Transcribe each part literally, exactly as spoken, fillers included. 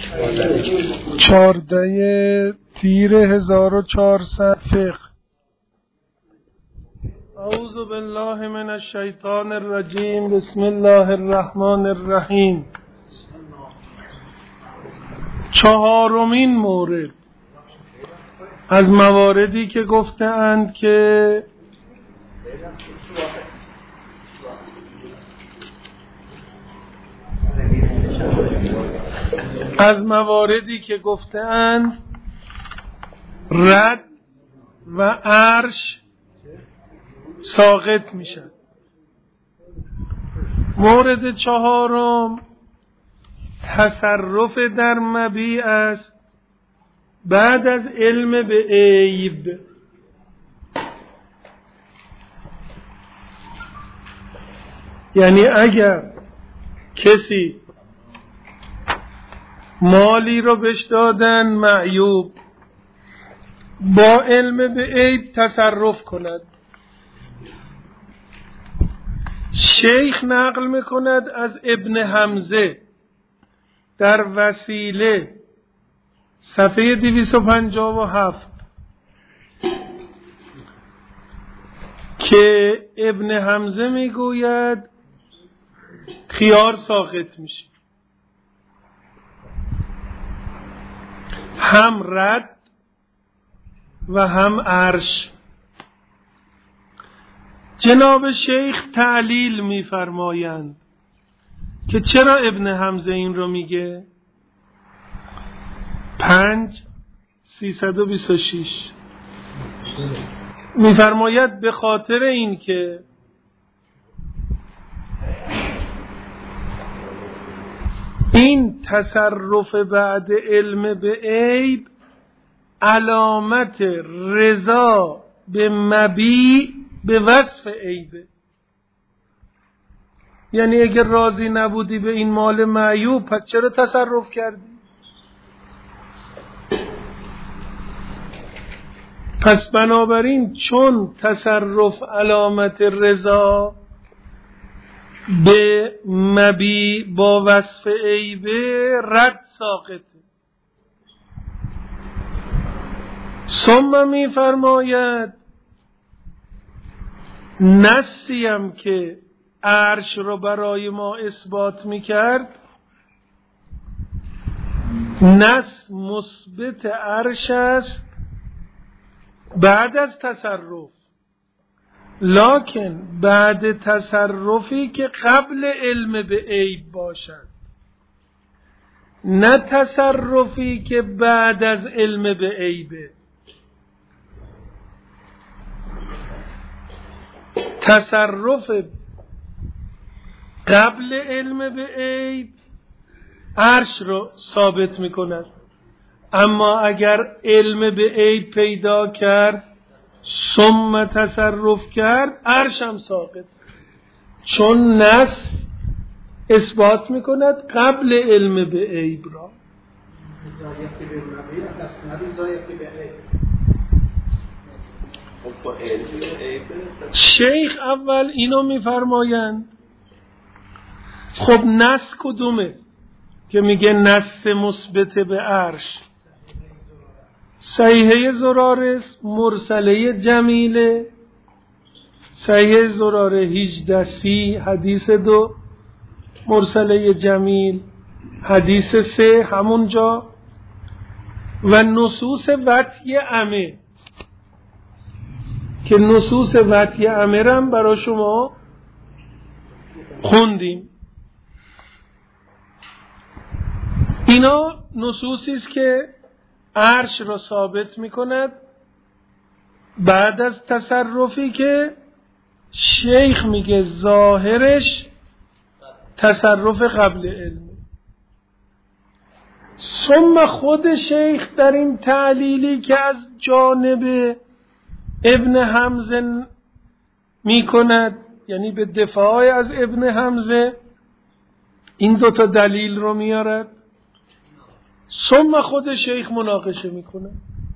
چارده تیر هزار و چهارصد فقه. اعوذ بالله من الشیطان الرجیم. بسم الله الرحمن الرحیم. چهارمین مورد از مواردی که گفتند که از مواردی که گفتند رد و عرش ساقط میشن. مورد چهارم تصرف در مبیع است بعد از علم به عیب. یعنی اگر کسی مالی رو بهش دادن معیوب، با علم به عیب تصرف کند. شیخ نقل میکند از ابن حمزه در وسیله صفحه دویست و پنجاه و هفت که ابن حمزه میگوید خیار ساقط میشه، هم رد و هم عرش. جناب شیخ تعلیل میفرمایند که چرا ابن حمزه این رو میگه. پنج سیصد و بیست و شش میفرماید به خاطر این که این تصرف بعد علم به عیب علامت رضا به مبیع به وصف عیبه. یعنی اگر راضی نبودی به این مال معیوب پس چرا تصرف کردی؟ پس بنابراین چون تصرف علامت رضا به مبیع با وصف عیبه، رد ساقطه. ثم می فرماید نسیم که عرش رو برای ما اثبات می کرد، نس مثبت عرش است بعد از تصرف، لکن بعد تصرفی که قبل علم به عیب باشد، نه تصرفی که بعد از علم به عیبه. تصرف قبل علم به عیب عرش رو ثابت می کند، اما اگر علم به عیب پیدا کرد ثم تصرف کرد عرش هم ساقط، چون نص اثبات می کند قبل علم به عیب را. شیخ اول اینو میفرمایند. خب نص کدومه که میگه نص مثبت به عرش؟ صحیحه زرارس، مرسله جمیله، صحیحه زراره هجده سی حدیث دو، مرسله جمیل حدیث سه همونجا، و نصوص وطی عمه که نصوص وطی عمه رم برای شما خوندیم. اینا نصوصی است که عرش را ثابت می کند بعد از تصرفی که شیخ میگه ظاهرش تصرف قبل علم. ثم خود شیخ در این تعلیلی که از جانب ابن حمزه می کند، یعنی به دفاع از ابن حمزه، این دوتا دلیل رو میارد. ثم خود شیخ مناقشه میکنه،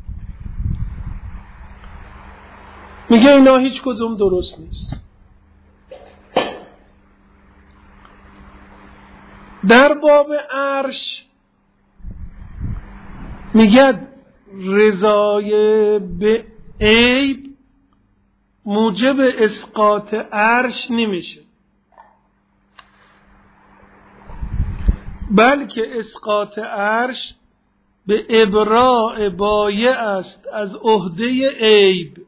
میگه اینا هیچ کدوم درست نیست. در باب عرش میگه رضای به عیب موجب اسقاط عرش نمیشه، بلکه اسقاط عرش به ابراء بایع است از عهده عیب.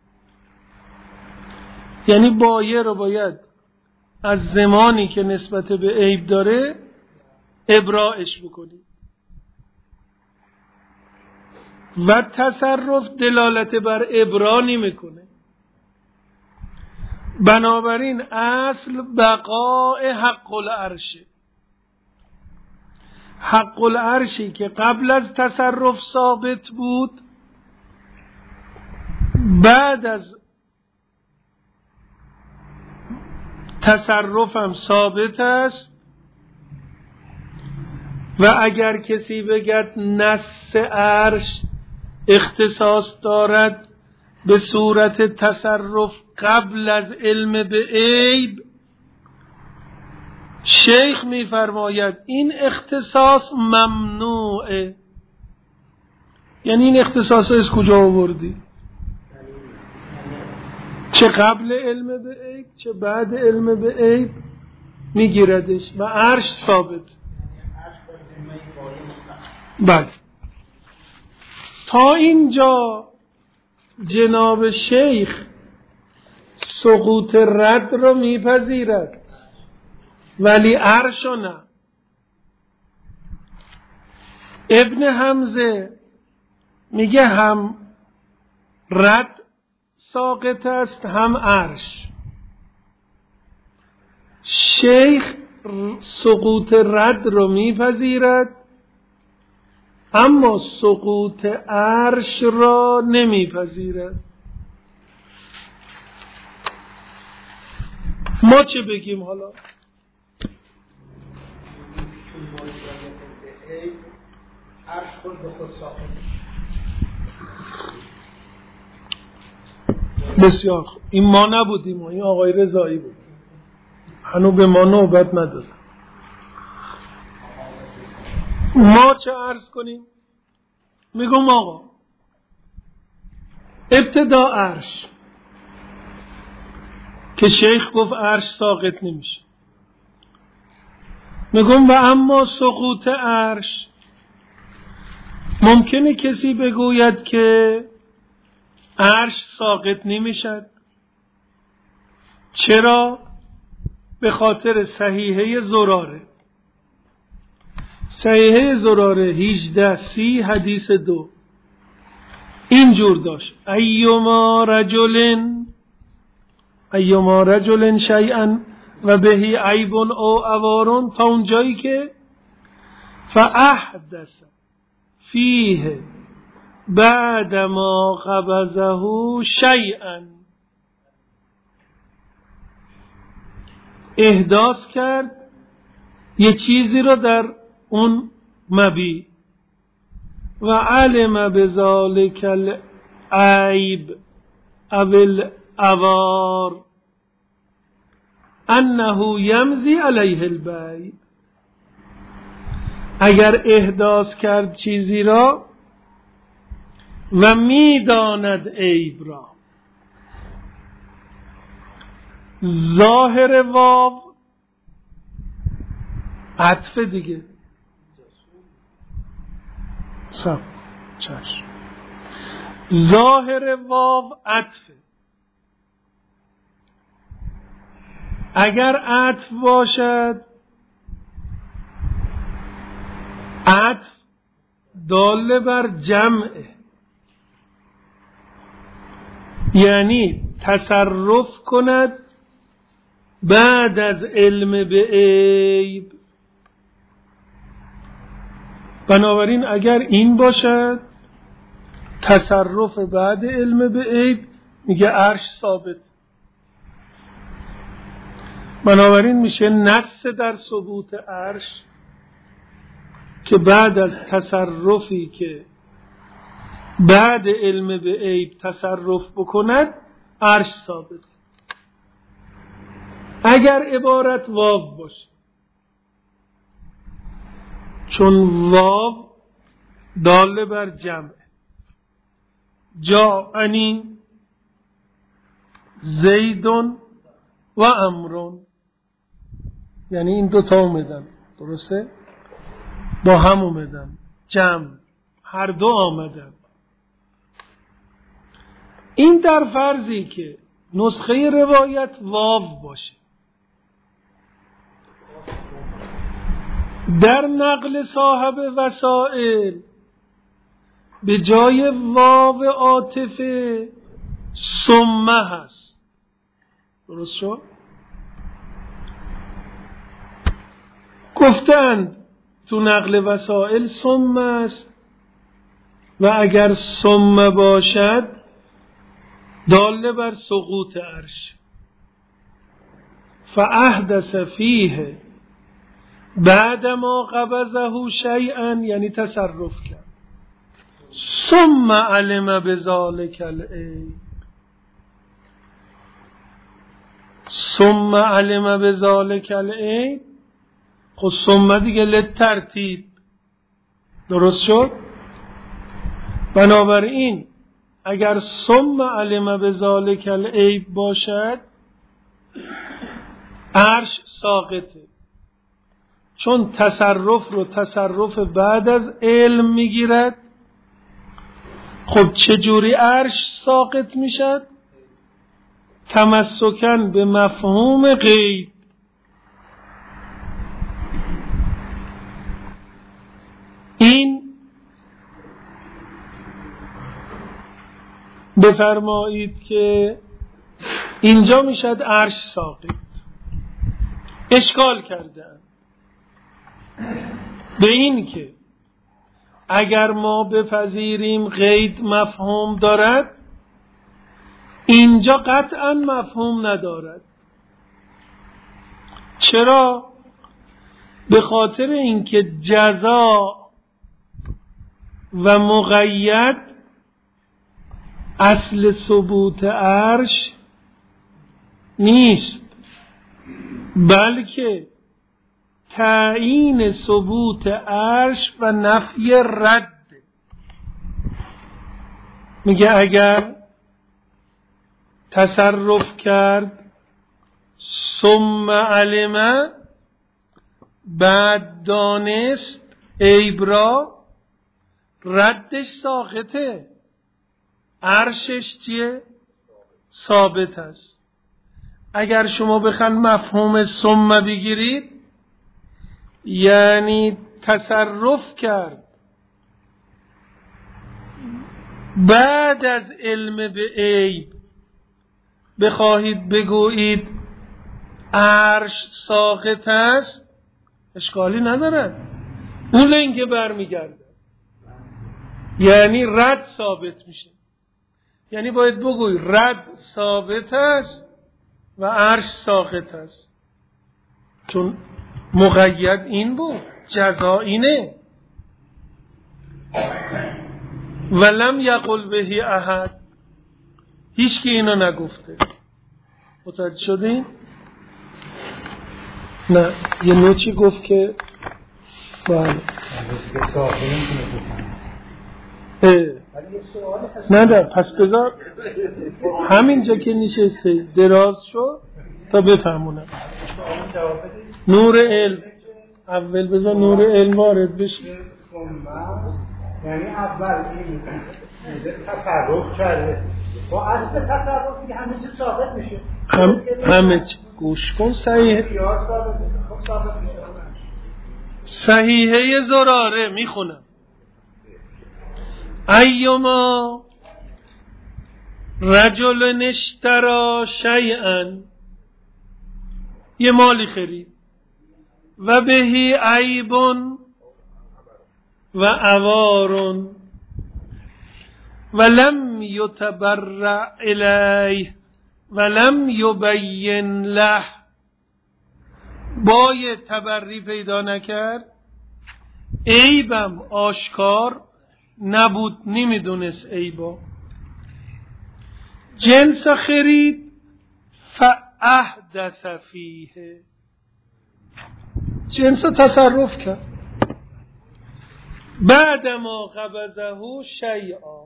یعنی بایع رو باید از زمانی که نسبت به عیب داره ابراءش بکنی و تصرف دلالت بر ابراء نمیکنه. بنابراین اصل بقاء حق العرشه. حق العرشی که قبل از تصرف ثابت بود بعد از تصرف هم ثابت است. و اگر کسی بگد نص عرش اختصاص دارد به صورت تصرف قبل از علم به عیب، شیخ می‌فرماید این اختصاص ممنوعه. یعنی این اختصاص از کجا آوردی؟ چه قبل علم به عیب چه بعد علم به عیب میگیردش و عرش ثابت. بله، تا اینجا جناب شیخ سقوط رد رو میپذیرد ولی عرش نه. ابن حمزه میگه هم رد ساقط است هم عرش. شیخ سقوط رد رو میپذیرد اما سقوط عرش را نمیپذیرد. ما چه بگیم حالا؟ بسیار خوب. این ما نبودیم، این آقای رضایی بود، هنوز به ما نوبت نداره. ما چه عرض کنیم؟ میگم آقا ابتدا عرش که شیخ گفت عرش ساقط نمیشه. میگم و اما سقوط عرش ممکنه کسی بگوید که عرش ساقط نمیشد. چرا؟ به خاطر صحیحه زراره. صحیحه زراره هجده سی حدیث دو اینجور داشت: ایما رجل ایما رجل شیئا و بهی عیب او عوارون، تا اونجایی که فاحدث فیه بعد ما قبضه شیئا، احداث کرد یه چیزی رو در اون مبی و علم بذالک العیب او العوار انه یمضی علیه البیع. اگر احداث کرد چیزی را و میداند عیب را، ظاهر واو عطف دیگه سب چشم ظاهر واو عطف. اگر عطف باشد عطف دال بر جمعه، یعنی تصرف کند بعد از علم به عیب. بنابراین اگر این باشد تصرف بعد علم به عیب، میگه عرش ثابت. بنابراین میشه نص در ثبوت عرش که بعد از تصرفی که بعد علم به عیب تصرف بکند عرش ثابت. اگر عبارت واو باشه، چون واو داله بر جمع. جاءنی زیدون و عمرون، یعنی این دوتا اومدن، درسته؟ با هم اومدن، جمع، هر دو آمدن. این در فرضی که نسخه روایت واو باشه. در نقل صاحب وسائل به جای واو عاطفه ثم هست. درست شد؟ گفتند تو نقل وسائل ثم است و اگر ثم باشد داله بر سقوط عرش. فاحدث فیه بعد ما قبضه شیئا، یعنی تصرف کرد. ثم علم بذلک العیب، ثم علم بذلک العیب. خب ثم دیگه لترتیب، درست شد؟ بنابراین اگر ثم علم بذلک العیب باشد عرش ساقطه، چون تصرف رو تصرف بعد از علم میگیرد. خب چجوری عرش ساقط میشد؟ تمسکن به مفهوم غیب. این بفرمایید که اینجا میشد عرش ساقط. اشکال کردن به این که اگر ما بپذیریم غیب مفهوم دارد، اینجا قطعا مفهوم ندارد. چرا؟ به خاطر اینکه جزا و مقید اصل ثبوت عرش نیست، بلکه تعیین ثبوت عرش و نفی رد. میگه اگر تصرف کرد ثم علم، بعد دانست عیب را، ردش ساقطه، عرشش چیه؟ ثابت است. اگر شما بخواید مفهوم ثم بگیرید، یعنی تصرف کرد بعد از علم به عیب بخواهید بگویید عرش ساقط است، اشکالی ندارد. اون اینکه برمیگرده، یعنی رد ثابت میشه. یعنی باید بگوی رد ثابت است و عرش ساقط است، چون مقید این بود، جزا اینه. ولم یقل بهی احد، هیچ کی اینو نگفته. متوجه شدین؟ نه یه نوچی گفت که بله نه نه پس بذار همینجا که نشسته دراز شو تا بفهمونم. نور علم اول بذار نور علم وارد بشه. یعنی اول این تصرف کرده با اصل تصرف دیگه همه چیز ثابت میشه. هم همه چیز گوش کن. صحیح صحیحه زراره میخونم. ایما رجل اشترى شیئا، یه مالی خرید، و بهی عیب و عوار و لم یتبرع الیه و لم یبین له، بای تبری پیدا نکرد، عیبم آشکار نبود، نمیدونست عیبا، جنس خرید، فاحدث فیه، جنس تصرف کرد. بعد ما قبضه شیئا.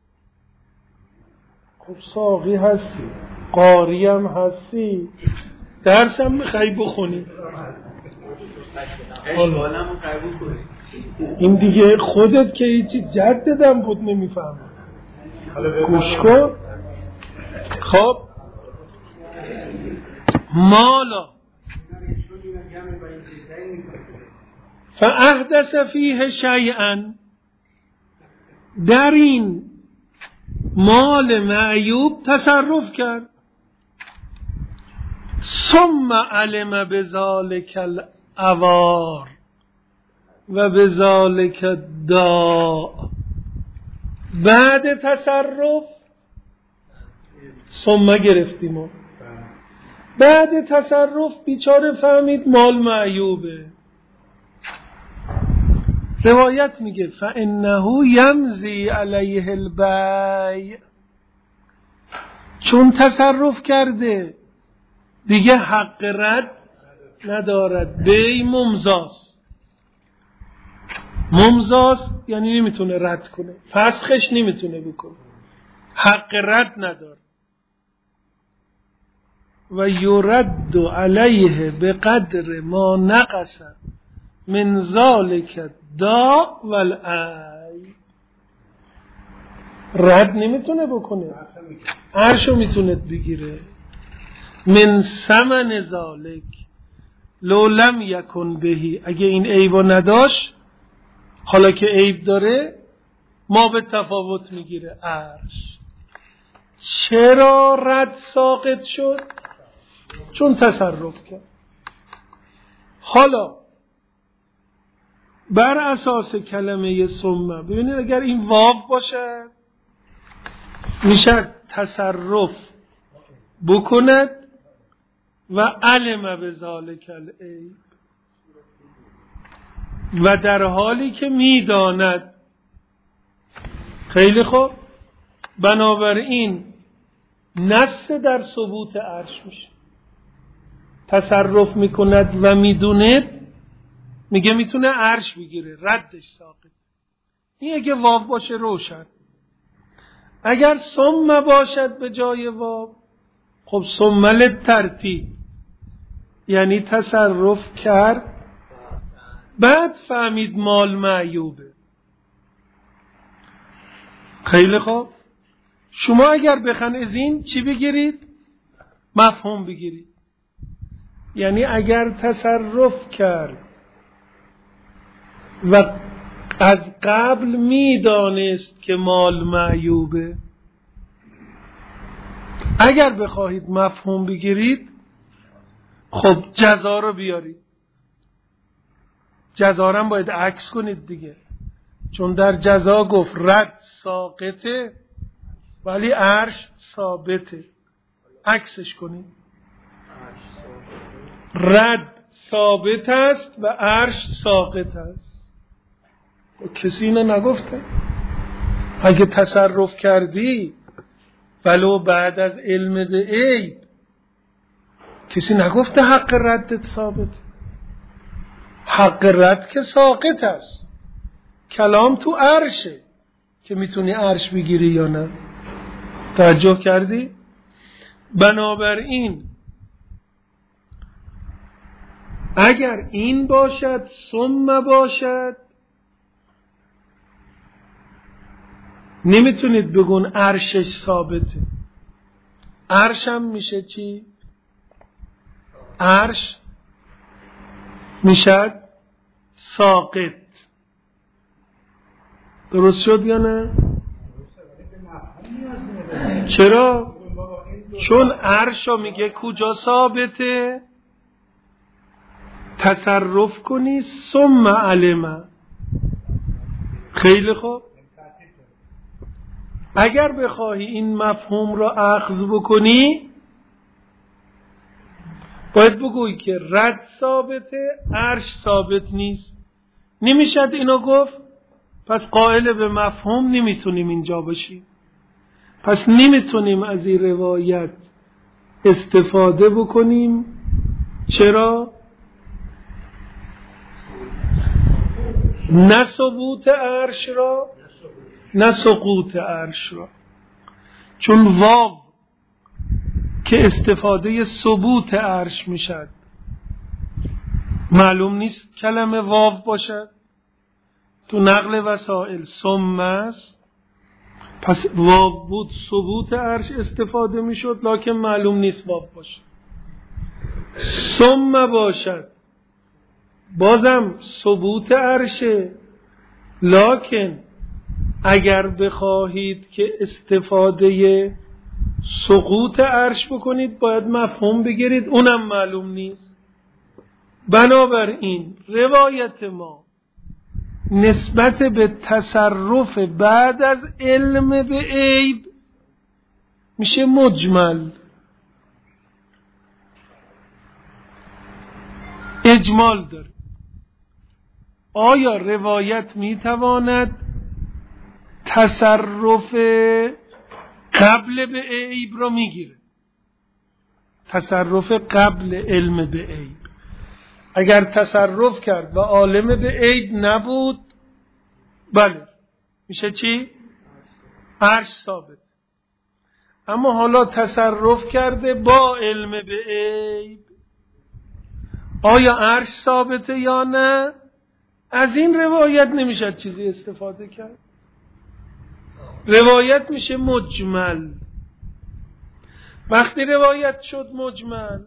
خب ساقی هستی، قاری هم هستی، درس هم میخوایی بخونی، این دیگه خودت که هیچی جددم بود نمیفهم، گوش کن. خب مالا فاحدث فیه شیئا، در این مال معیوب تصرف کرد. ثم علم بذالک العوار و بذالک الداء، بعد تصرف ثم گرفتیم و بعد تصرف بیچاره فهمید مال معیوبه. روایت میگه فانه یمضی علیه البیع، چون تصرف کرده دیگه حق رد ندارد. بی ممضاست، ممضاست یعنی نمیتونه رد کنه، فسخش نمیتونه بکنه، حق رد نداره. و یرد علیه بقدر ما نقص من ذالک دا والعی، رد نمیتونه بکنه، عرشو میتونه بگیره. من ثمن ذالک لو لم یکن بهی، اگه این عیبو نداشت، حالا که عیب داره ما به تفاوت میگیره عرش. چرا رد ساقط شد؟ چون تصرف کرد. حالا بر اساس کلمه ثم ببینید اگر این واو باشه میشه تصرف بکند و علم بذالک العیب، و در حالی که میداند. خیلی خوب، بنابراین نص در ثبوت عرش میشه. تصرف میکند و میدوند، میگه میتونه عرش بگیره، ردش ساقط. این اگه واو باشه روشن. اگر ثم باشد به جای واو، خب ثم للترتیب، یعنی تصرف کرد بعد فهمید مال معیوبه. خیلی خوب، شما اگر بخن از این چی بگیرید؟ مفهوم بگیرید. یعنی اگر تصرف کرد و از قبل میدانست که مال معیوبه، اگر بخواهید مفهوم بگیرید، خب جزا رو بیارید. جزا رو باید عکس کنید دیگه، چون در جزا گفت رد ساقطه ولی عرش ثابته. عکسش کنید، رد ثابت است و عرش ساقط است. کسی اینو نگفته؟ اگه تصرف کردی ولو بعد از علم به عیب، کسی نگفته حق ردت ثابت. حق رد که ساقط است، کلام تو عرشه که میتونی عرش بگیری یا نه. توجه کردی؟ بنابراین اگر این باشد ثم باشد، نمیتونید بگون عرشش ثابته. عرش هم میشه چی؟ عرش میشد ساقط. درست شد یا نه؟ چرا؟ چون عرش رو میگه کجا ثابته؟ تصرف کنی ثم علم. خیلی خوب، اگر بخواهی این مفهوم را اخذ بکنی باید بگویی که رد ثابته، عرش ثابت نیست. نمیشد اینو گفت، پس قائل به مفهوم نمیتونیم اینجا باشیم. پس نمیتونیم از این روایت استفاده بکنیم. چرا؟ نه ثبوت عرش را نه سقوط عرش را. چون واو که استفاده ثبوت عرش میشد معلوم نیست کلمه واو باشد، تو نقل وسائل ثم است، پس واو بود ثبوت عرش استفاده میشد، لکن معلوم نیست واو باشد. ثم باشد بازم ثبوت عرشه، لکن اگر بخواهید که استفاده سقوط عرش بکنید باید مفهوم بگیرید، اونم معلوم نیست. بنابراین روایت ما نسبت به تصرف بعد از علم به عیب میشه مجمل، اجمال داره. آیا روایت میتواند تصرف قبل به عیب رو میگیره؟ تصرف قبل علم به عیب اگر تصرف کرد و عالم به عیب نبود، بله میشه چی؟ عرش ثابت. اما حالا تصرف کرده با علم به عیب، آیا عرش ثابته یا نه؟ از این روایت نمیشه چیزی استفاده کرد. روایت میشه مجمل. وقتی روایت شد مجمل،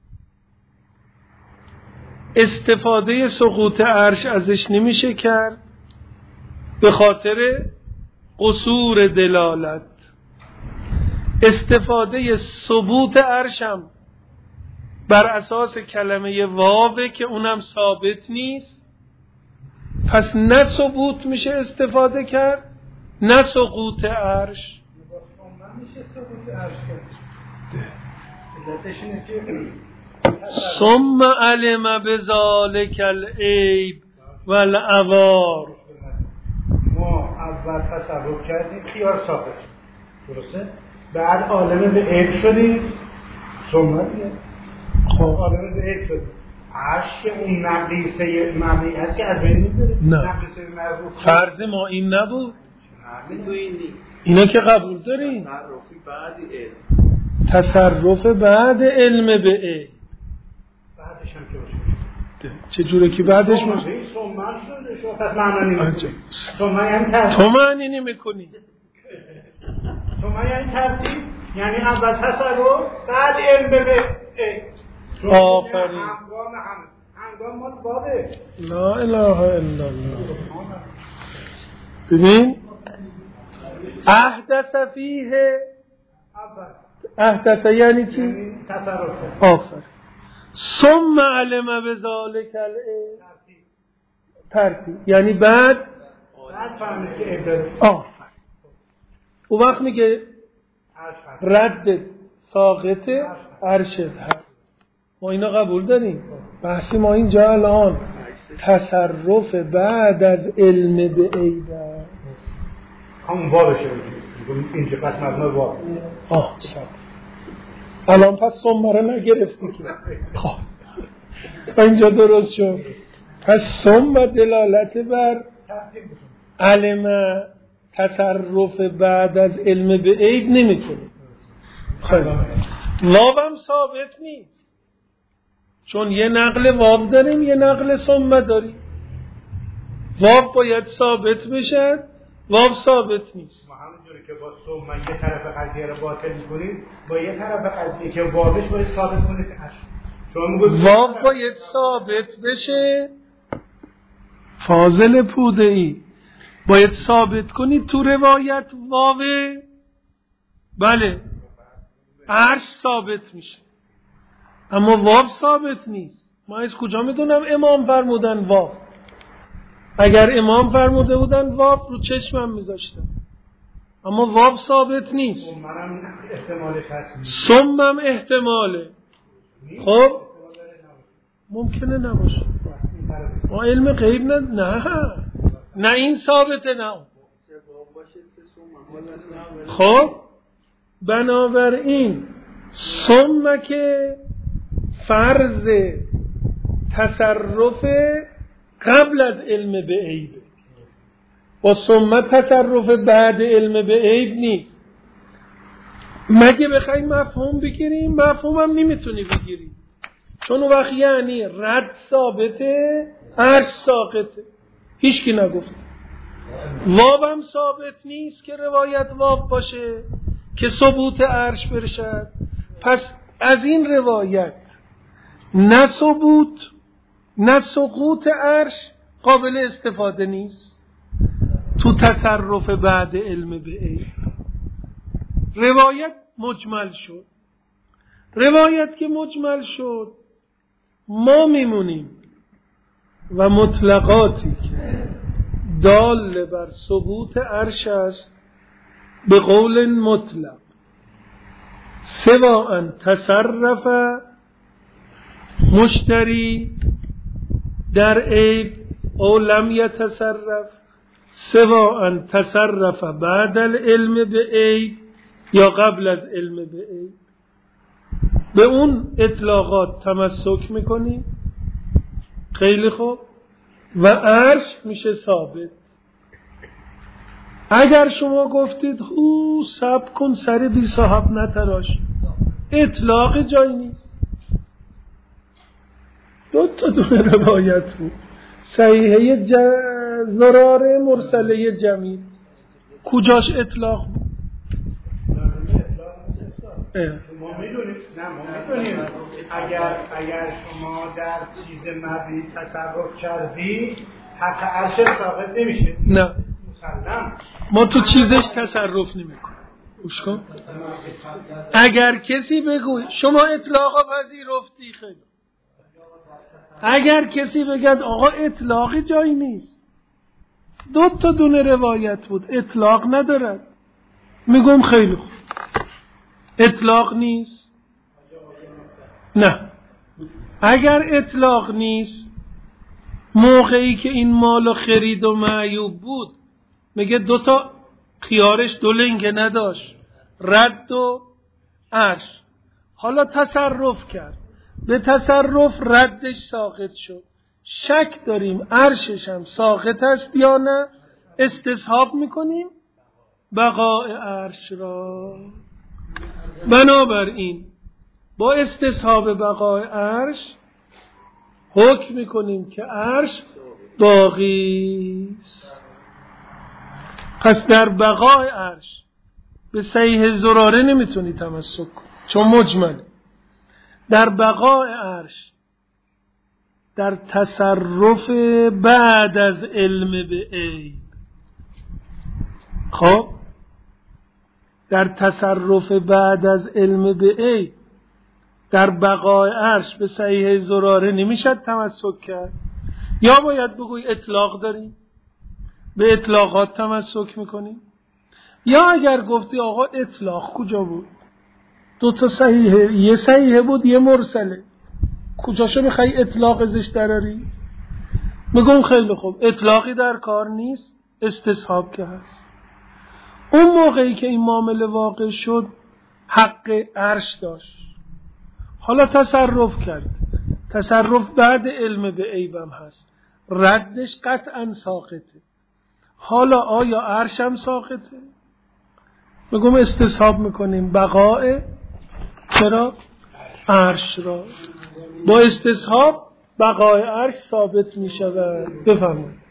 استفاده سقوط عرش ازش نمیشه کرد به خاطر قصور دلالت. استفاده ثبوت عرشم بر اساس کلمه واوه که اونم ثابت نیست، پس نه ثبوت میشه استفاده کرد نه سقوط عرش. ثم علم بذلک العیب والعوار. ما اول تصرف کردیم خیار ثابت، درسته؟ بعد عالم به عیب شدیم، ثم خب عالم به عیب شدیم. عرش اون نقیصه مبنی هست که از بین میبره. نقیصه مربوط فرض ما این نبود. تو این نیست. اینا که قبول داریم تصرفی بعد علم. تصرف بعد علم به عیب. بعدش هم که باشه. چه جوره که بعدش باشه؟ باشه؟ ثم شده شو پس معنا نمیکنی. ثم یعنی ترتیب. تو معنی نمیکنی. ثم یعنی ترتیب، یعنی اول تصرف بعد علم به عیب. آفرین. هنگام هم هنگام مال باده. لا اله الا الله. ببین احدث فیه، احدث یعنی چی؟ یعنی تصرف. آفرین. ثم علم بذلک العیب، ترتیب یعنی بعد بعد فهمید که عیب داره. آفرین. اون وقت میگه رد ساقط عرش هست. ما اینا قبول داریم. بحثی ما اینجا الان تصرف بعد از علم به عیب است. همون بابشه اینجا پس مبنا باب. آه سب الان پس ثم رو نگرفتی که خب اینجا درست شد. پس ثم دلالت بر علم تصرف بعد از علم به عیب نمیکنه. خیلی واو هم ثابت نیست، چون یه نقل واو داریم یه نقل ثم داریم. واو باید ثابت بشه، واو ثابت نیست. ما همونجوری که با ثم یه طرف قضیه رو باطل می‌کنیم، با یه طرف قضیه که واوش باید ثابت کنید که اش. واو باید ثابت بشه. فاضل پوده‌ای باید ثابت کنید تو روایت واوه، بله عرش ثابت میشه، اما واو ثابت نیست. ما از کجا میدونم امام فرمودن واو؟ اگر امام فرموده بودن واو رو چشمم میذاشتم، اما واو ثابت نیست. منم احتمالش هست. ثمم احتماله. خب ممکنه نباشه. ما علم غیب نه نه نه این ثابته نه. خب بنابراین ثم که فرض تصرف قبل از علم به عیب. با ثم تصرف بعد علم به عیب نیست. مگه بخوای مفهوم بگیریم، مفهوم هم نمیتونی بگیری، چون اون وقت یعنی رد ثابته، عرش ساقطه. هیچ کی نگفت. واب هم ثابت نیست که روایت واب باشه که ثبوت عرش برشد. پس از این روایت نه ثبوت نه سقوط عرش قابل استفاده نیست تو تصرف بعد علم به عیب. روایت مجمل شد. روایت که مجمل شد ما میمونیم و مطلقاتی که دال بر ثبوت عرش است به قول مطلق سواء تصرف مشتری در عیب او لم یتصرف، سواء تصرف بعد العلم به عیب یا قبل از علم به عیب، به اون اطلاقات تمسک میکنیم. خیلی خوب. و عرش میشه ثابت. اگر شما گفتید او صبر کن سر بی صاحب نتراش، اطلاق جایی نیست. دو تا دونه روایت بود، صحیحه ج... زراره مرسله جمیل، کجاش اطلاق بود؟ ما میدونیم نه ما میدونیم اگر اگر شما در چیز مبنی تصرف کردی حق عرش ثابت نمیشه. نه مسلم ما تو چیزش تصرف نمیکنیم. گوش کن. اگر کسی بگوی شما اطلاقا پذیرفتی، خیلی اگر کسی بگد آقا اطلاقی جایی نیست، دو تا دونه روایت بود اطلاق ندارد، میگم خیلی خوب اطلاق نیست. نه اگر اطلاق نیست موقعی که این مالو خرید و معیوب بود میگه دوتا خیارش دو لنگه نداشت، رد و عرش. حالا تصرف کرد، به تصرف ردش ساقط شد، شک داریم عرشش هم ساقط است یا نه، استصحاب میکنیم بقاء عرش را. بنابراین با استصحاب بقاء عرش حکم میکنیم که عرش باقی است. پس در بقاء عرش به صحیح زراره نمیتونی تمسک کنی چون مجمل. در بقاء عرش در تصرف بعد از علم به عیب، خب در تصرف بعد از علم به عیب در بقاء عرش به صحیح زراره نمیشد تمسک کرد. یا باید بگوی اطلاق داریم به اطلاقات تمسک میکنیم، یا اگر گفتی آقا اطلاق کجا بود، دو تا صحیحه، یه صحیحه بود یه مرسله، کجاشو میخوای اطلاق ازش دراری؟ میگم خیلی خوب اطلاقی در کار نیست، استصحاب که هست. اون موقعی که این معامله واقع شد حق عرش داشت، حالا تصرف کرد، تصرف بعد علم به عیبم هست، ردش قطعا ساقطه. حالا آیا عرش هم ساقطه؟ میگم استصحاب میکنیم بقاء چرا؟ عرش را. با استصحاب بقاء عرش ثابت میشود. بفرمایید.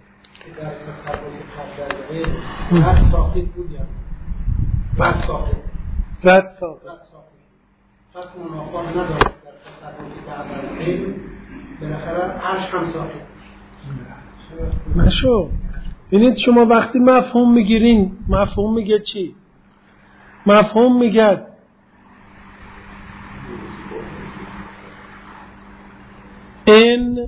رد ساقط بود یا رد ساقط؟ رد ساقط. پس منافات ندارد در تصرف بعد از علم، بالاخره عرش هم ساقط نشو. ببینید شما وقتی مفهوم میگیرین، مفهوم میگه چی؟ مفهوم میگه ان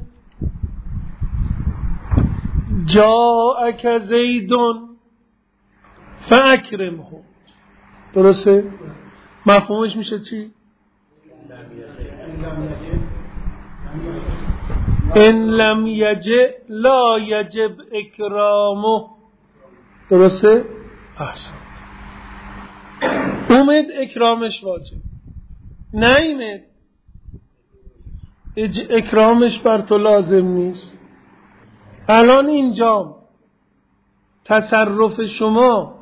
جاءک زیدون فاکرمه. درسته؟ مفهومش میشه چی؟ ان لم یجئ لا یجب اکرامه. درسته؟ احسن. اومد اکرامش واجب، نیمد اکرامش بر تو لازم نیست. الان اینجا تصرف شما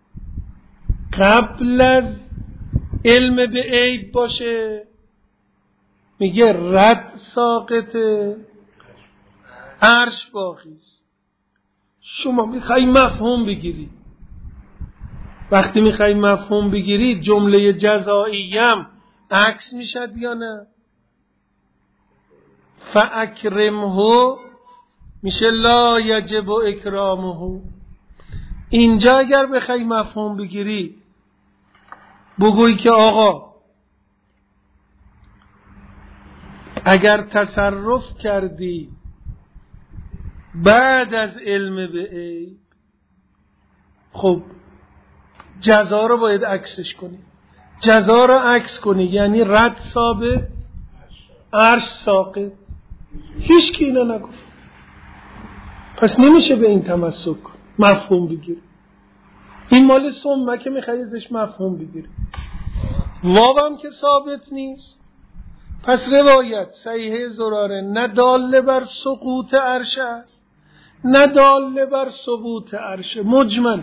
قبل از علم به عیب باشه، میگه رد ساقطه، عرش باقی است. شما میخوای مفهوم بگیری، وقتی میخوای مفهوم بگیری جمله جزائیم عکس میشد یا نه؟ فاکرمه میشه لا یجب اکرامه. اینجا اگر بخوای مفهوم بگیری بگوی که آقا اگر تصرف کردی بعد از علم به عیب، خب جزا رو باید عکسش کنی. جزا رو عکس کنی یعنی رد ثابت، عرش ساقط. هیچ کی اینا نگفت، پس نمیشه به این تمسک کن مفهوم بگیری. این مال سمه که میخوایی ازش مفهوم بگیری. واو هم که ثابت نیست، پس روایت صحیح زراره نه داله بر سقوط عرش است نه داله بر ثبوت عرش، مجمل.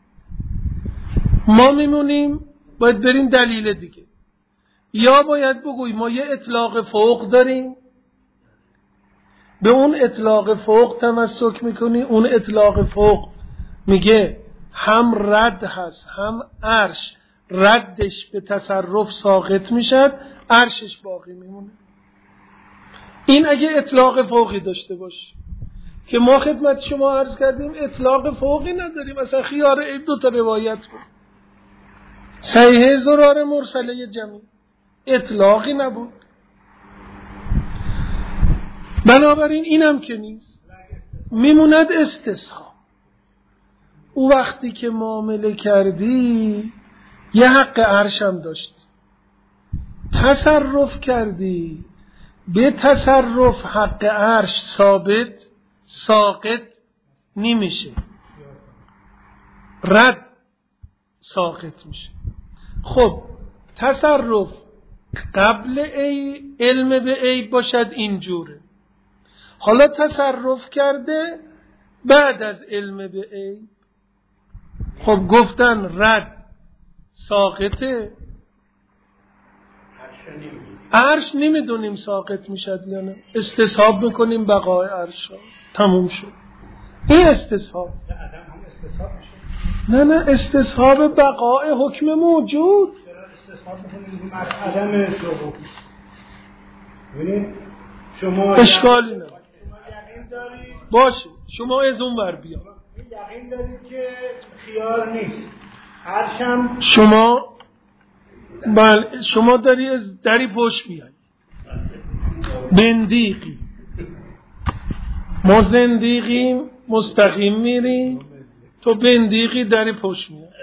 ما میمونیم باید بریم دلیل دیگه، یا باید بگوی ما یه اطلاق فوق داریم، به اون اطلاق فوق تمسک میکنی. اون اطلاق فوق میگه هم رد هست هم عرش، ردش به تصرف ساقط میشد، عرشش باقی میمونه. این اگه اطلاق فوقی داشته باش که ما خدمت شما عرض کردیم اطلاق فوقی نداریم. مثلا خیار عیب دو تا روایت بود، صحیح زراره مرسله جمعی، اطلاقی نبود. بنابراین اینم که نیست، میموند استثناء. او وقتی که معامله کردی یه حق عرشم داشت، تصرف کردی، به تصرف حق عرش ثابت ساقط نمیشه، رد ساقط میشه. خب تصرف قبل ای علم به عیب باشد اینجوره، حالا تصرف کرده بعد از علم به عیب، خب گفتن رد ساقطه، عرش نمیدونیم ساقط میشد یا نه، استصحاب میکنیم بقای عرش، تموم شد. این استصحاب نه نه استصحاب بقای حکم موجود. عدم ثبوت. ببینید شما اشکالی نه باشه، شما از اون ور بیا. یقین دارید که خیار نیست، عرشم شما بله شما داری از دری پشت بیای بندیقی، ما زندیقیم مستقیم میریم، تو بندیقی دری پشت میای.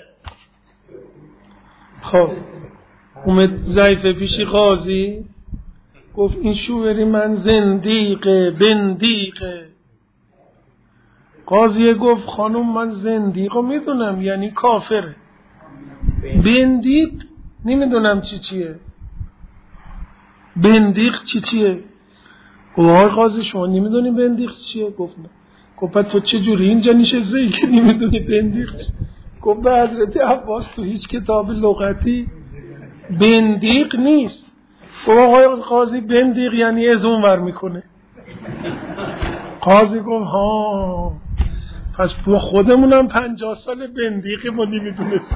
خب اومد ضعیف پیشی قاضی گفت این شووری من زندیقه بندیقه. قاضی گفت خانم من زندیقو میدونم یعنی کافره، بندیق نمیدونم چی چیه. بندیق چی چیه؟ گفت آقای قاضی شما نمیدونی بندیق چیه؟ گفت نه. گفت تو چه جوری اینجا نشستی که نمیدونی بندیق چیه؟ گفت به حضرت عباس تو هیچ کتاب لغتی بندیق نیست. گفت آقای قاضی بندیق یعنی از اون ور میکنه. قاضی گفت ها پس با خودمونم پنجاه سال بندیقی ما نمیدونست،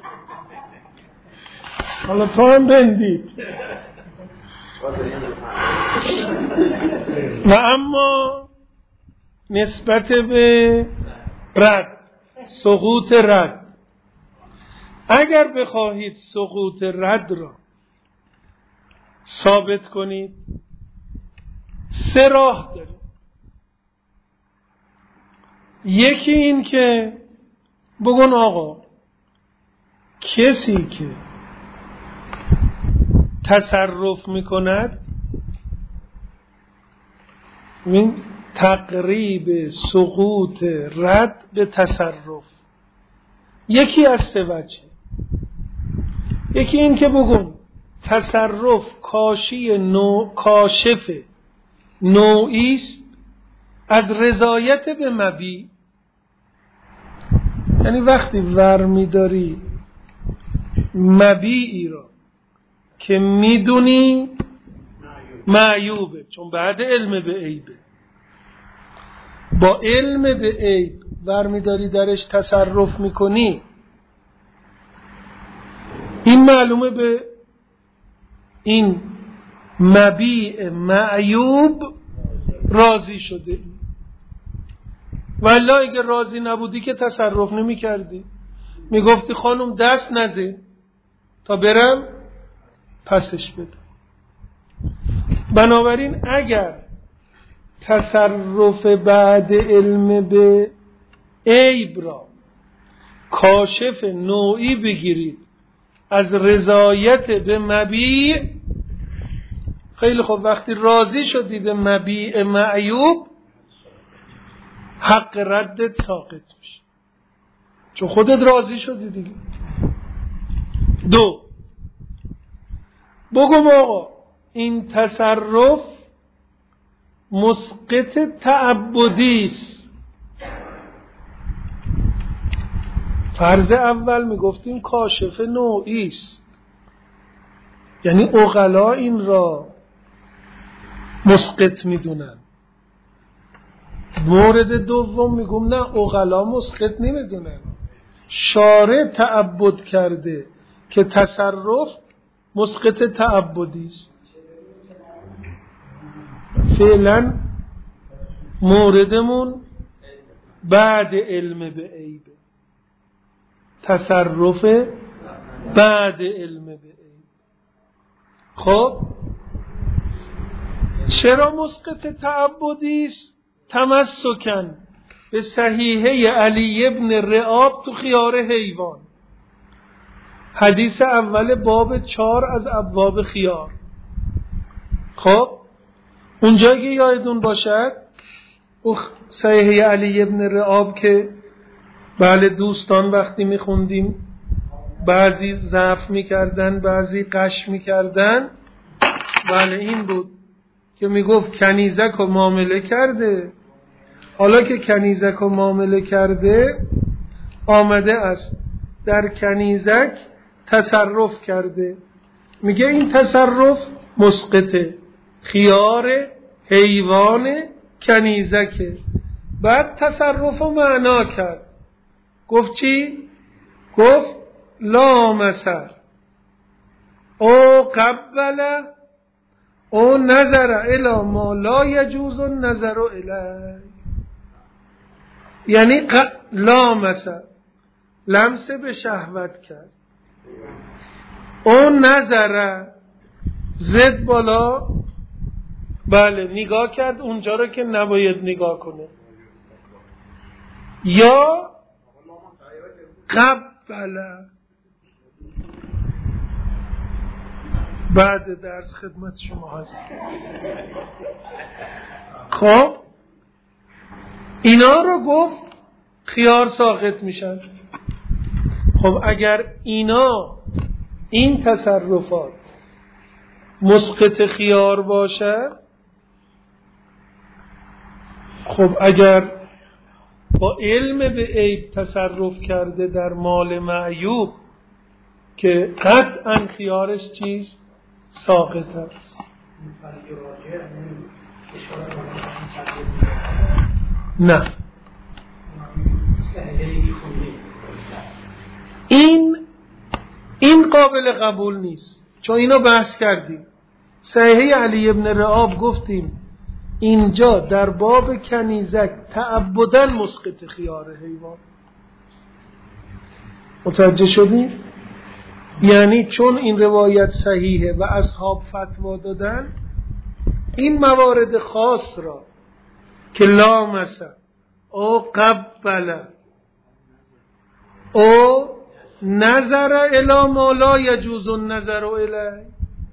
حالا تو هم بندیق. و اما نسبت به رد، سقوط رد، اگر بخواهید سقوط رد را ثابت کنید سه راه دارید. یکی این که بگن آقا کسی که تصرف میکند این تقریب سقوط رد به تصرف، یکی از سه وجه. یکی این که بگن تصرف کاشی نوع کاشف نوعی است از رضایت به مبی، یعنی وقتی ور میداری مبیعی را که میدونی معیوبه، چون بعد علم به عیبه، با علم به عیب ور میداری درش تصرف میکنی، این معلومه به این مبیع معیوب راضی شده. والله اگه راضی نبودی که تصرف نمی کردی، می گفتی خانم دست نزه تا برم پسش بده. بنابراین اگر تصرف بعد علم به عیب را کاشف نوعی بگیرید از رضایت به مبیع، خیلی خوب، وقتی راضی شدی به مبیع معیوب حق ردت ساقط میشه، چون خودت راضی شدی دیگه. دو، بگم آقا این تصرف مسقط تعبدی است. فرض اول میگفتیم کاشف نوعی است، یعنی عقلا این را مسقط میدونن. مورد دوم میگم نه، عقلا مسقط نمیدونن، شارع تعبد کرده که تصرف مسقط تعبدی است. فعلا موردمون بعد علم به عیبه، تصرف بعد علم به عیب. خب چرا مسقط تعبدی است؟ تمسکن به صحیحه علی ابن رعاب تو خیار حیوان، حدیث اول باب چار از ابواب خیار. خب اونجا که یادتون باشد او صحیحه علی ابن رعاب که بله دوستان وقتی میخوندیم بعضی ضعف میکردن بعضی قش میکردن، بله این بود که میگفت کنیزک رو معامله کرده، حالا که کنیزک رو معامله کرده آمده است در کنیزک تصرف کرده، میگه این تصرف مسقطه، خیار حیوان کنیزکه. بعد تصرف رو معنا کرد، گفت چی؟ گفت لا مسر او قبل او نظر الی ما لا یجوز النظر الی، یعنی ق... لا مسر لمس به شهوت کرد، او نظر زد بالا، بله نگاه کرد اونجا رو که نباید نگاه کنه، یا قبل. بعد درس خدمت شما هست. خب اینا رو گفت خیار ساقط میشن. خب اگر اینا این تصرفات مسقط خیار باشه، خب اگر با علم به عیب تصرف کرده در مال معیوب که قطعا خیارش چیز ساقط است. نه این این قابل قبول نیست، چون اینو بحث کردیم. صحیحه علی ابن رعاب گفتیم اینجا در باب کنیزک تعبداً مسقط خیار حیوان. متوجه شدید؟ یعنی چون این روایت صحیحه و اصحاب فتوا دادن، این موارد خاص را که لا مسا او قبل او نظر الی ما لا یجوز النظر الی،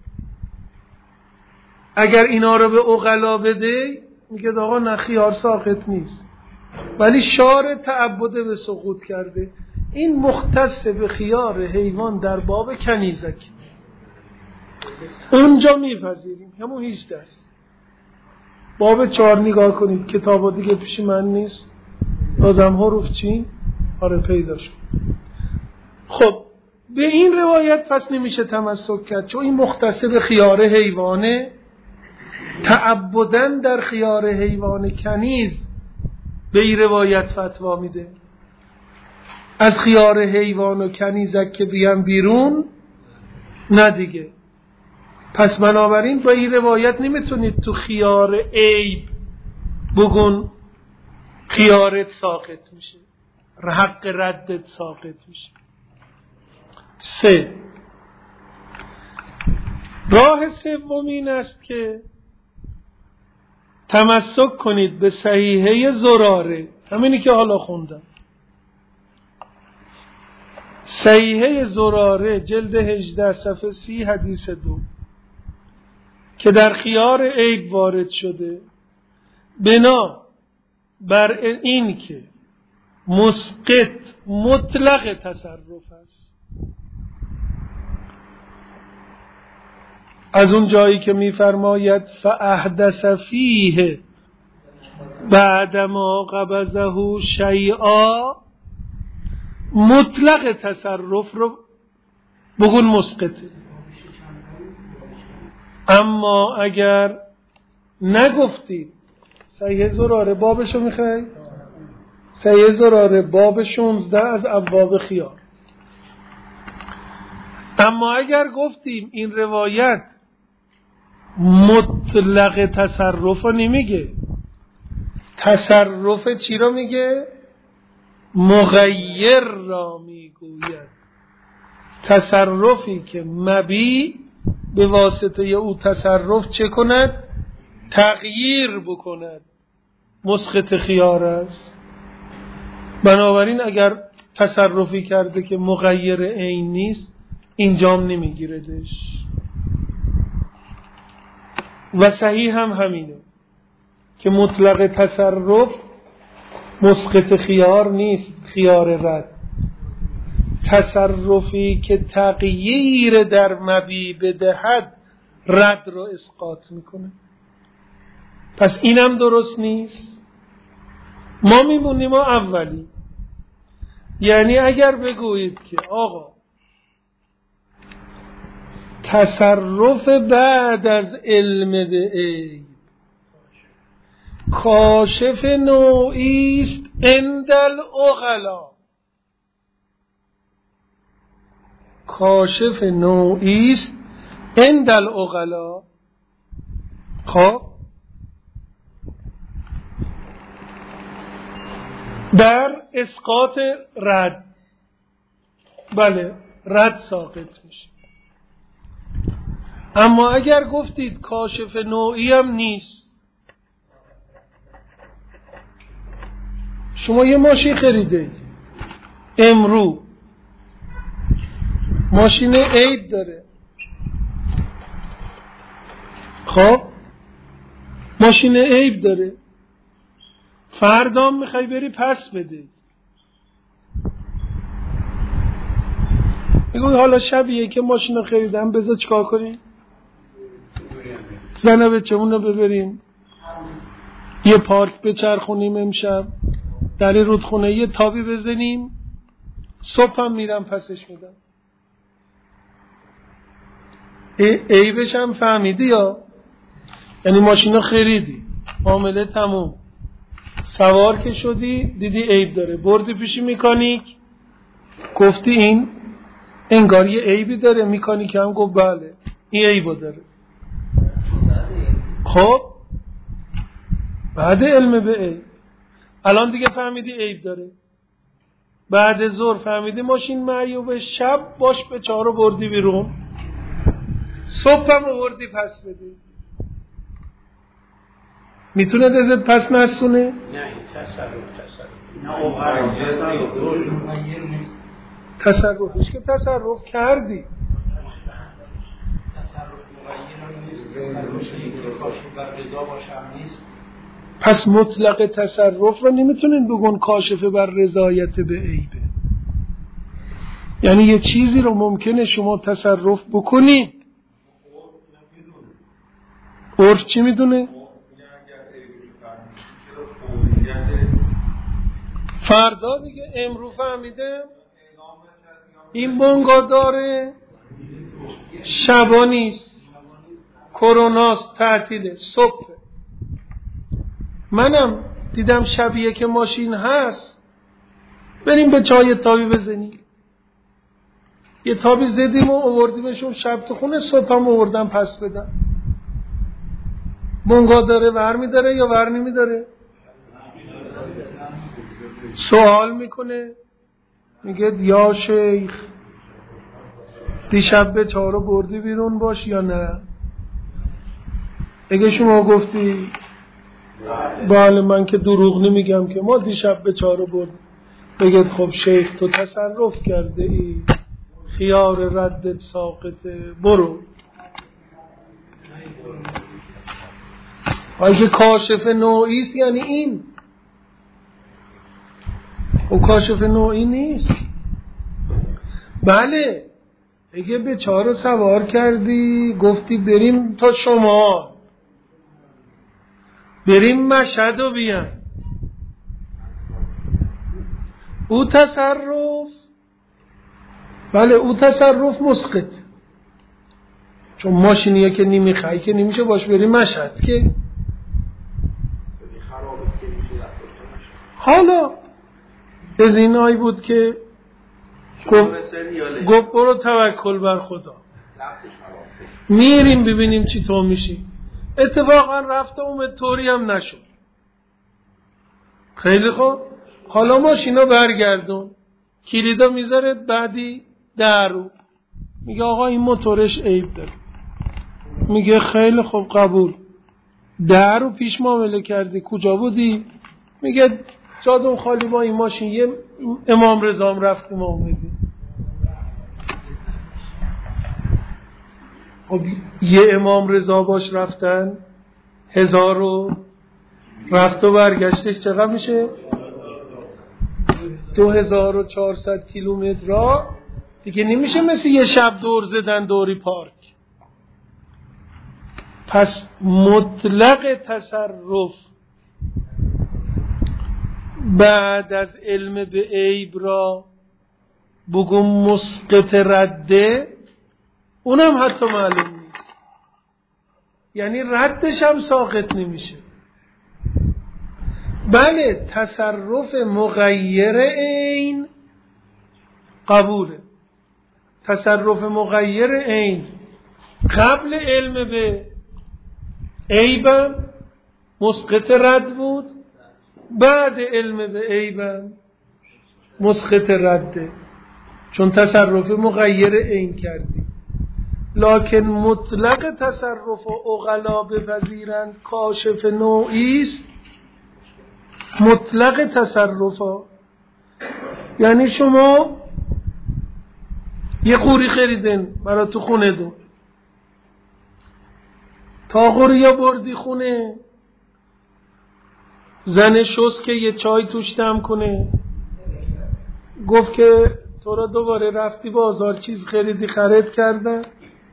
اگر اینا رو به عقلا بده میگه آقا نه خیار ساقط نیست، ولی شارع تعبد به سقوط کرده. این مختص به خیار حیوان در باب کنیزک، اونجا میپذیریم همون هیچ دست. باب چهار نگاه کنید، کتابا دیگه پیش من نیست. دادم حروف چین؟ آره پیدا شد. خب به این روایت پس نمیشه تمسک کرد، چون این مختص به خیار حیوانه. تعبداً در خیار حیوان کنیز به این روایت فتوا میده. از خیار حیوان و کنیزک که بیان بیرون نه دیگه. پس بنابراین با این روایت نمیتونید تو خیار عیب بگون خیارت ساقط میشه، حق ردت ساقط میشه. سه، راه سوم این است که تمسک کنید به صحیحه زراره، همینی که حالا خوندم. صحیحه زراره جلد هجده صفحه سی حدیث دو که در خیار عیب وارد شده، بنا بر این که مسقط مطلق تصرف است. از اون جایی که میفرماید فاحدث فیه بعدما قبضه شیئا، مطلق تصرف رو بگون مسقطه. اما اگر نگفتید، صحیح زراره بابشو میخوای؟ صحیح زراره باب شانزده از ابواب خیار. اما اگر گفتیم این روایت مطلق تصرف رو نمیگه، تصرف چی رو میگه؟ مغیر را میگوید. تصرفی که مبی به واسطه او تصرف چه کند؟ تغییر بکند، مسقط خیار است. بنابراین اگر تصرفی کرده که مغیر عین نیست، اینجام نمیگیردش. و صحیح هم همینه که مطلق تصرف مسقط خیار نیست، خیار رد. تصرفی که تغییر در مبی بدهد رد رو اسقاط میکنه. پس اینم درست نیست. ما میمونیم ما اولی. یعنی اگر بگویید که آقا تصرف بعد از علم به عیب کاشف نوعی است عند العقلا، کاشف نوعی است عند العقلا. خب در اسقاط رد، بله رد ساقط میشه. اما اگر گفتید کاشف نوعی هم نیست، شما یه ماشین خریدید امرو، ماشین عیب داره. خب ماشین عیب داره، فردا میخوای بری پس بده، میگوی حالا شبیه که ماشین خریدم بذار چکار کنیم؟ زنه به چمون رو ببریم یه پارک بچرخونیم، امشب در رودخونه یه تابی بزنیم، صبح هم میرم پسش میدم. عیبش هم فهمیدی یا؟ یعنی ماشین رو خریدی، معامله تموم، سوار که شدی دیدی عیب داره، بردی پیشی مکانیک، گفتی این انگار یه عیبی داره، مکانیک هم گفت بله این عیبو داره. خب بعد علم به عیب الان دیگه فهمیدی عیب داره، بعد ظهر فهمیدی ماشین معیوبه، شب باش به چهارو بردی بیرون، صبح هم بردی پس بدی، میتونه دزت پس نسونه؟ نه این تصرف تصرف تصرفش که تصرف کردی، پس مطلق تصرف رو نمیتونین بگون کاشف بر رضایت به عیبه. یعنی یه چیزی رو ممکنه شما تصرف بکنید، عرف چی میدونه؟ فردا دیگه امروز فهمیده این بنگاه شبا نیست، کروناست، تعطیله، صبح. منم دیدم شبیه که ماشین هست بریم به چای تابی بزنیم. یه تابی زدیم و آوردیمشون شب تو خونه، صبح هم آوردم پس بدم. بنگاه داره ور می داره یا ور نمی داره؟ سوال میکنه، میگه یا شیخ دیشب به چهارو بردی بیرون باش یا نه؟ اگه شما گفتی بله من که دروغ نمیگم که ما دیشب به چهارو بردیم، بگید خب شیخ تو تصرف کرده ای، خیار ردت ساقطه، برو. اگه کاشف نوعیست یعنی این، او کاشف نوعی نیست. بله اگه به چهار سوار کردی گفتی بریم تا شما، بریم مشهد و بیان، او تصرف، بله او تصرف مسقط، چون ماشینیه که نمیخوای که نمیشه باش بریم مشهد که. حالا از این آی بود که گفت گفت برو توکل بر خدا، میریم ببینیم چی تو میشی. اتفاقا رفته اومد طوری هم نشد. خیلی خوب، حالا ماشینا برگردون، کلیدا میذاره بعدی درو، میگه آقا این موتورش عیب داره. میگه خیلی خوب قبول. درو پیش معامله کردی، کجا بودی؟ میگه جادون خالی با این ماشین یه امام رضا رفتیم ما اومدیم. خب یه امام رضا باش رفتن هزار و رفت و برگشتش چقدر میشه؟ دو هزار و چهارصد کیلومتر را دیگه نمیشه مثل یه شب دور زدن دوری پارک. پس مطلق تصرف بعد از علم به عیب را بگم مسقط رده، اونم حتی معلوم نیست، یعنی ردش هم ساقط نمیشه. بله تصرف مغیر عین قبوله، تصرف مغیر عین قبل علم به عیبم مسقط رد بود، بعد علم به عیبم مسقط رده، چون تصرف مغیر عین کردی. لکن مطلق تصرف و اغلا بپذیرند کاشف نوعی است. مطلق تصرف ها یعنی شما یه قوری خریدن برای تو خونه دو، تا قوریا بردی خونه، زن شست که یه چای توش دم کنه، گفت که تو را دوباره رفتی بازار چیز خریدی خرید کردن؟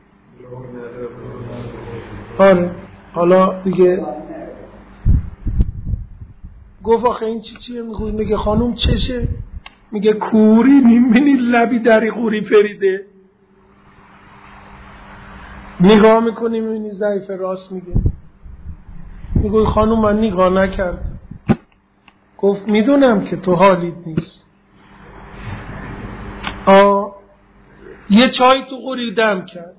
آره. حالا دیگه گفت آخه این چی چیه؟ میگوی میگه خانوم چشه؟ میگه کوری میبینی لبی دری قوری پریده. نگاه میکنی میبینی ضعیف، راست میگه. میگوی خانوم من نگاه نکردم. گفت میدونم که تو حالیت نیست. آه یه چای تو قوری دم کرد.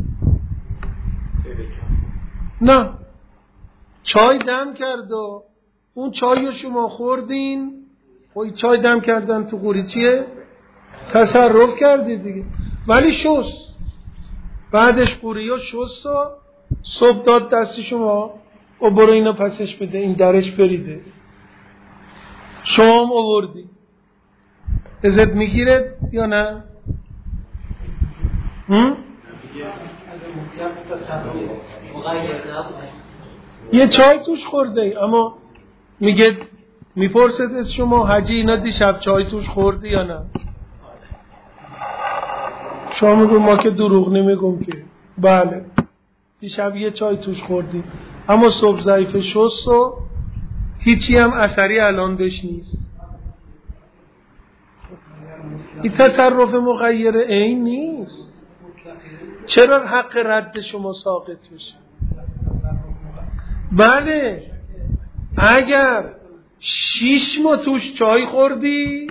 نه چای دم کرد و اون چای رو شما خوردین، خب چای دم کردن تو قوری چیه؟ تصرف کردی دیگه. ولی شست، بعدش قوری رو شست و صبح داد دستی شما و برو اینو پسش بده، این درش بریده، شما هم آوردی، ازت میگیره یا نه؟ هم؟ یه چای توش خورده ای، اما میگه میپرسد از شما حاجی اینا دیشب چای توش خوردی یا نه؟ شما میگو ما که دروغ نمیگم که بله دیشب یه چای توش خوردی، اما صبح ضعیف شست و هیچی هم اثری الان بهش نیست. این تصرف مغیر عین نیست. چرا حق رد شما ساقط میشه؟ بله اگر شیش ماه توش چای خوردی،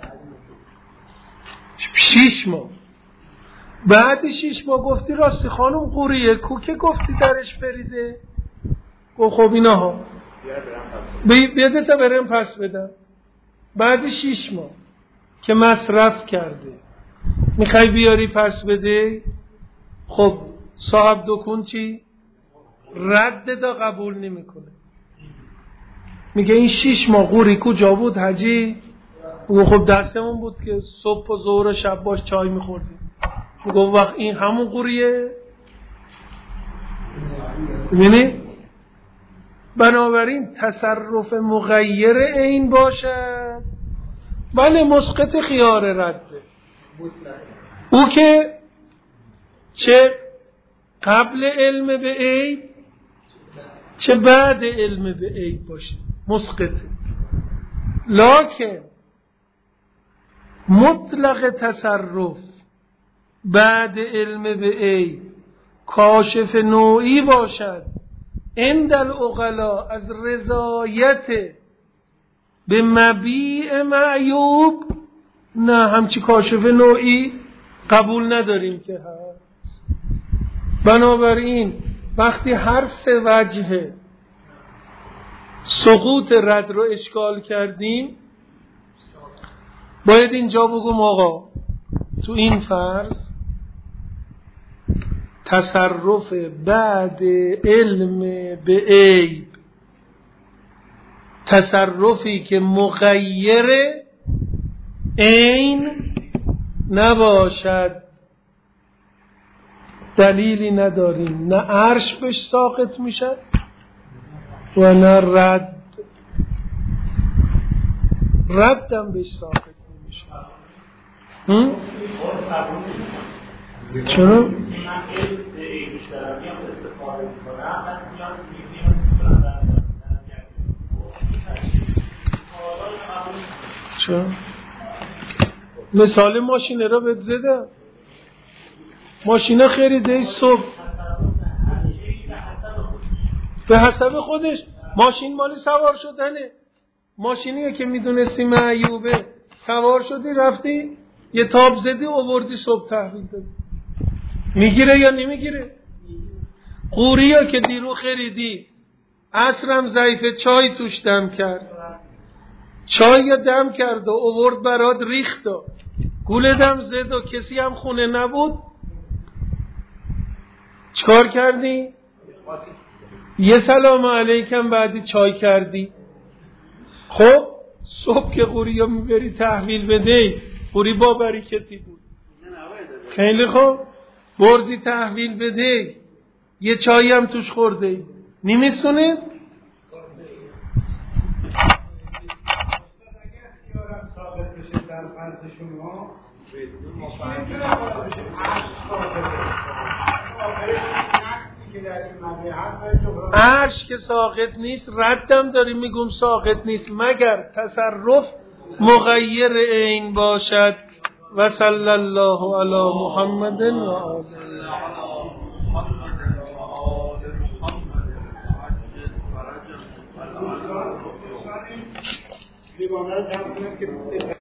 شیش ماه بعد شیش ماه گفتی راستی خانم قوریه کوکه گفتی درش بریده، گفت خب اینا ها بیاده تا برم پس بدم. بعد شیش ماه که مصرف کرده میخوای بیاری پس بده، خب صاحب دکون چی؟ رد دا قبول نمیکنه. میگه این شیش ماه قوری کجا بود حاجی؟ او خب دستمون بود که صبح و ظهر و شب باش چای میخوردیم. میگه وقت این همون قوریه؟ ببینی؟ بنابراین تصرف مغیر عین باشد بله مسقط خیار رده. او که چه قبل علم به عیب چه بعد علم به عیب باشه مسقطه. لکن مطلق تصرف بعد علم به عیب کاشف نوعی باشد عند العقلا از رضایت به مبیع معیوب، نه همچی کاشف نوعی قبول نداریم که هست. بنابراین وقتی هر سه وجه سقوط رد رو اشکال کردیم باید اینجا بگم آقا تو این فرض تصرف بعد علم به عیب تصرفی که مغیر عین نباشد دلیلی نداریم، نه عرش بهش ساقط میشد و نه رد ردم بهش ساقط نمیشه. چرا؟ چرا؟ مثال ماشینه را بهت زدم. ماشینه خریده صبح به حسب خودش، ماشین مالی سوار شدنه. ماشینیه که میدونستی معیوبه سوار شدی رفتی یه تاب زدی آوردی صبح تحویل دادی، میگیره یا نمیگیره؟ قوریا که دیرو خریدی عصرم ضعیفه چای توش دم کرد، چای یا دم کرد و آورد برات ریخت و گوله دم زد و کسی هم خونه نبود، چکار کردی؟ یه سلام علیکم بعدی چای کردی. خب صبح که قوریا میبری تحویل بده، قوری با برکتی بود، خیلی خوب بردی تحویل بده، یه چایی هم توش خورده، نمیسونه؟ عرش که ساقط نیست ردم داریم میگم ساقط نیست مگر تصرف مغیر عین باشد. و صلی الله علی محمد و آله.